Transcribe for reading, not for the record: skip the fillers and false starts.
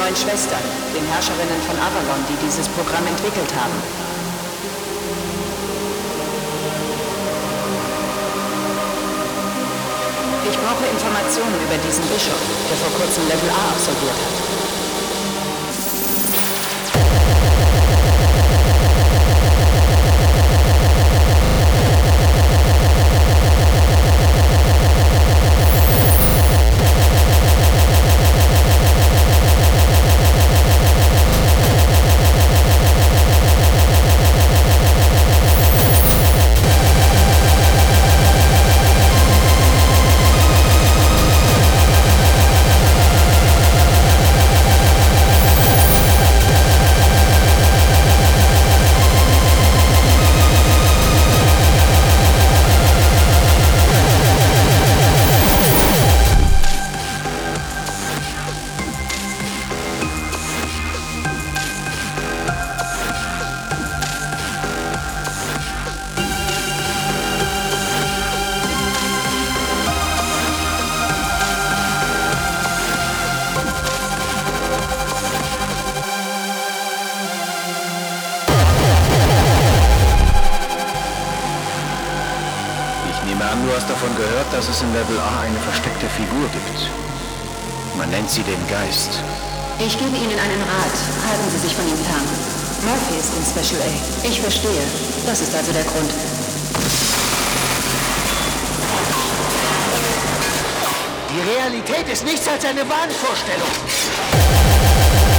neuen Schwestern, den Herrscherinnen von Avalon, die dieses Programm entwickelt haben. Ich brauche Informationen über diesen Bischof, der vor kurzem Level A absolviert hat. Du hast davon gehört, dass es in Level A eine versteckte Figur gibt. Man nennt sie den Geist. Ich gebe Ihnen einen Rat. Halten Sie sich von ihm fern. Murphy ist in Special A. Ich verstehe. Das ist also der Grund. Die Realität ist nichts als eine Wahnvorstellung.